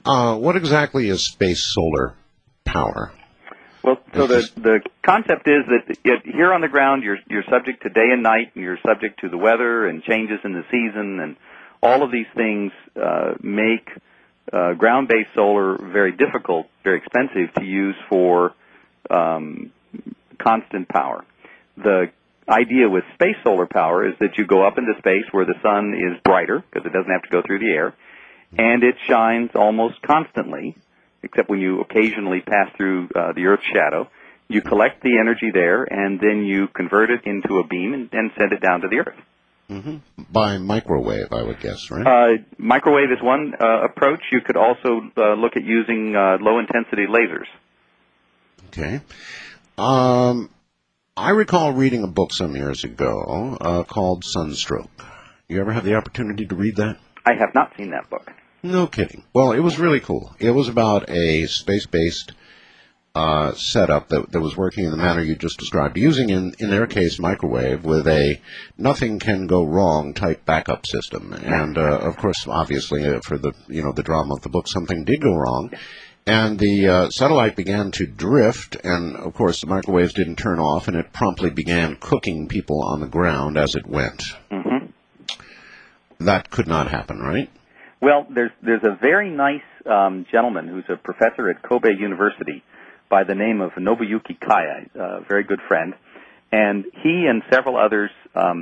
What exactly is space solar power? Well, so the concept is that here on the ground, you're subject to day and night, and you're subject to the weather and changes in the season, and all of these things make ground-based solar very difficult, very expensive to use for constant power. The idea with space solar power is that you go up into space where the sun is brighter, because it doesn't have to go through the air, and it shines almost constantly, except when you occasionally pass through the Earth's shadow. You collect the energy there, and then you convert it into a beam and send it down to the Earth. Mm-hmm. By microwave, I would guess, right? Microwave is one approach. You could also look at using low-intensity lasers. Okay. I recall reading a book some years ago called Sunstroke. You ever have the opportunity to read that? I have not seen that book. No kidding. Well, it was really cool. It was about a space-based setup that was working in the manner you just described, using, in their case, microwave with a nothing-can-go-wrong type backup system. And, of course, obviously, for the drama of the book, something did go wrong. And the satellite began to drift, and, of course, the microwaves didn't turn off, and it promptly began cooking people on the ground as it went. Mm-hmm. That could not happen, right? Well, there's a very nice gentleman who's a professor at Kobe University by the name of Nobuyuki Kaya, a very good friend, and he and several others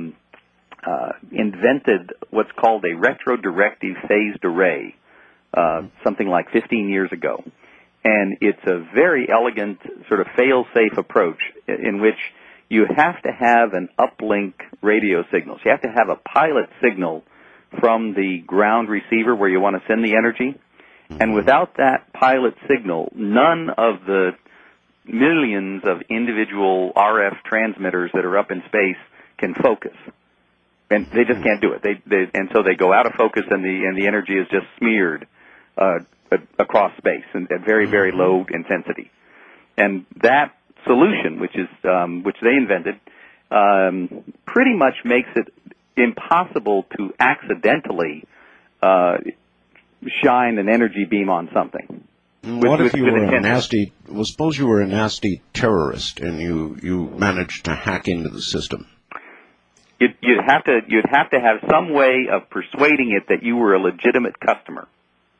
invented what's called a retrodirective phased array, something like 15 years ago. And it's a very elegant sort of fail-safe approach in which you have to have an uplink radio signal. So you have to have a pilot signal from the ground receiver where you want to send the energy. And without that pilot signal, none of the millions of individual RF transmitters that are up in space can focus. And they just can't do it. And so they go out of focus, and the energy is just smeared across space and at very, very low intensity. And that solution, which they invented, pretty much makes it impossible to accidentally shine an energy beam on something. What if you were a nasty? Well, suppose you were a nasty terrorist and you managed to hack into the system. You'd have to have some way of persuading it that you were a legitimate customer.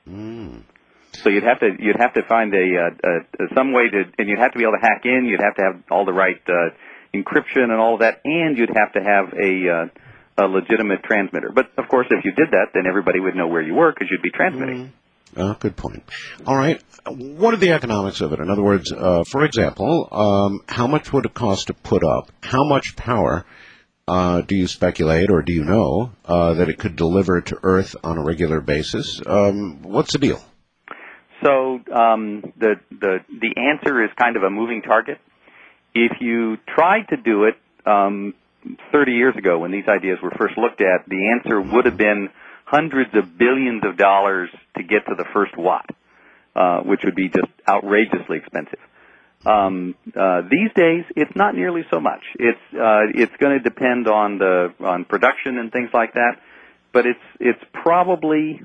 So you'd have to find some way to, and you'd have to be able to hack in. You'd have to have all the right encryption and all of that, and you'd have to have a legitimate transmitter. But of course, if you did that, then everybody would know where you were because you'd be transmitting. Good point. All right. What are the economics of it? In other words, for example, how much would it cost to put up? How much power do you speculate, or do you know, that it could deliver to Earth on a regular basis? What's the deal? So the answer is kind of a moving target. If you tried to do it 30 years ago when these ideas were first looked at, the answer would have been hundreds of billions of dollars to get to the first watt, which would be just outrageously expensive. These days, it's not nearly so much. It's going to depend on production and things like that, but it's probably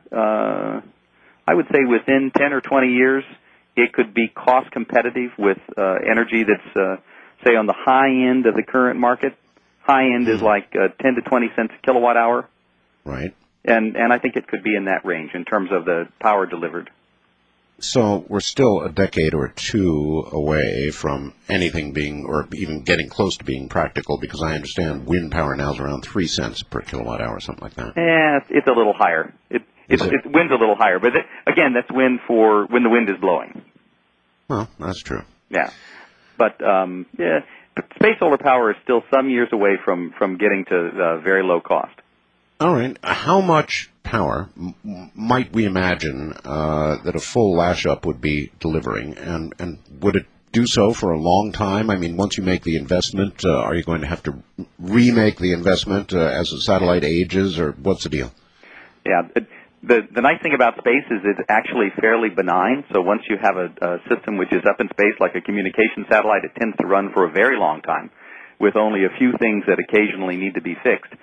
I would say within 10 or 20 years, it could be cost competitive with energy that's say on the high end of the current market. High end is like 10 to 20 cents a kilowatt hour. Right. And I think it could be in that range in terms of the power delivered. So we're still a decade or two away from anything being, or even getting close to being practical, because I understand wind power now is around 3 cents per kilowatt hour, something like that. Yeah, it's a little higher. Wind's a little higher, but again, that's wind for when the wind is blowing. Well, that's true. Yeah, but space solar power is still some years away from getting to very low cost. All right. How much power might we imagine that a full lash-up would be delivering, and would it do so for a long time? I mean, once you make the investment, are you going to have to remake the investment as the satellite ages, or what's the deal? Yeah. The nice thing about space is it's actually fairly benign. So once you have a system which is up in space, like a communication satellite, it tends to run for a very long time with only a few things that occasionally need to be fixed.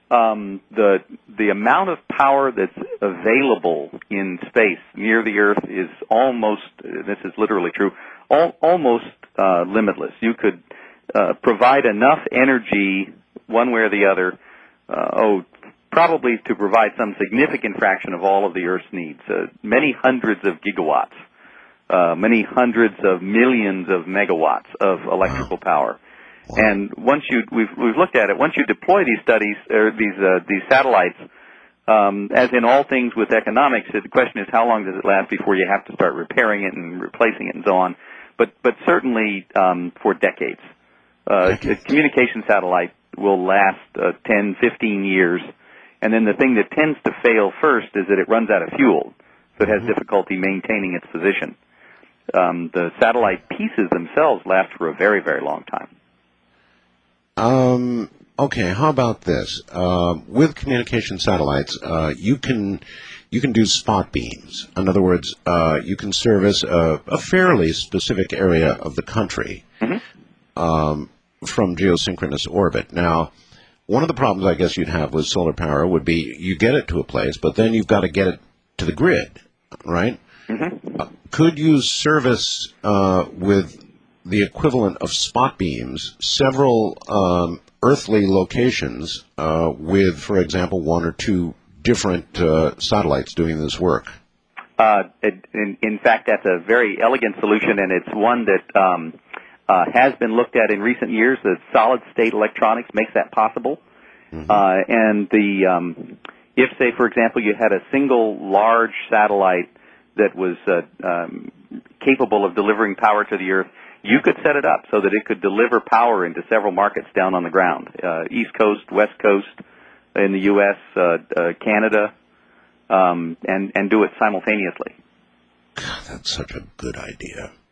the amount of power that's available in space near the Earth is almost, this is literally true, almost limitless. You could provide enough energy one way or the other, probably to provide some significant fraction of all of the Earth's needs, many hundreds of gigawatts, many hundreds of millions of megawatts of electrical power. And once we've looked at it. Once you deploy these studies or these satellites, as in all things with economics, the question is how long does it last before you have to start repairing it and replacing it and so on. But certainly for decades. A communication satellite will last 10, 15 years, and then the thing that tends to fail first is that it runs out of fuel, so it has difficulty maintaining its position. The satellite pieces themselves last for a very, very long time. Okay, how about this? With communication satellites, you can do spot beams. In other words, you can service a fairly specific area of the country from geosynchronous orbit. Now, one of the problems I guess you'd have with solar power would be you get it to a place, but then you've got to get it to the grid, right? Could you service with the equivalent of spot beams several earthly locations with, for example, one or two different satellites doing this work? In fact, that's a very elegant solution, and it's one that has been looked at in recent years. The solid-state electronics makes that possible. And if, say, for example, you had a single large satellite that was capable of delivering power to the Earth, you could set it up so that it could deliver power into several markets down on the ground, East Coast, West Coast, in the U.S., Canada, and do it simultaneously. God, that's such a good idea.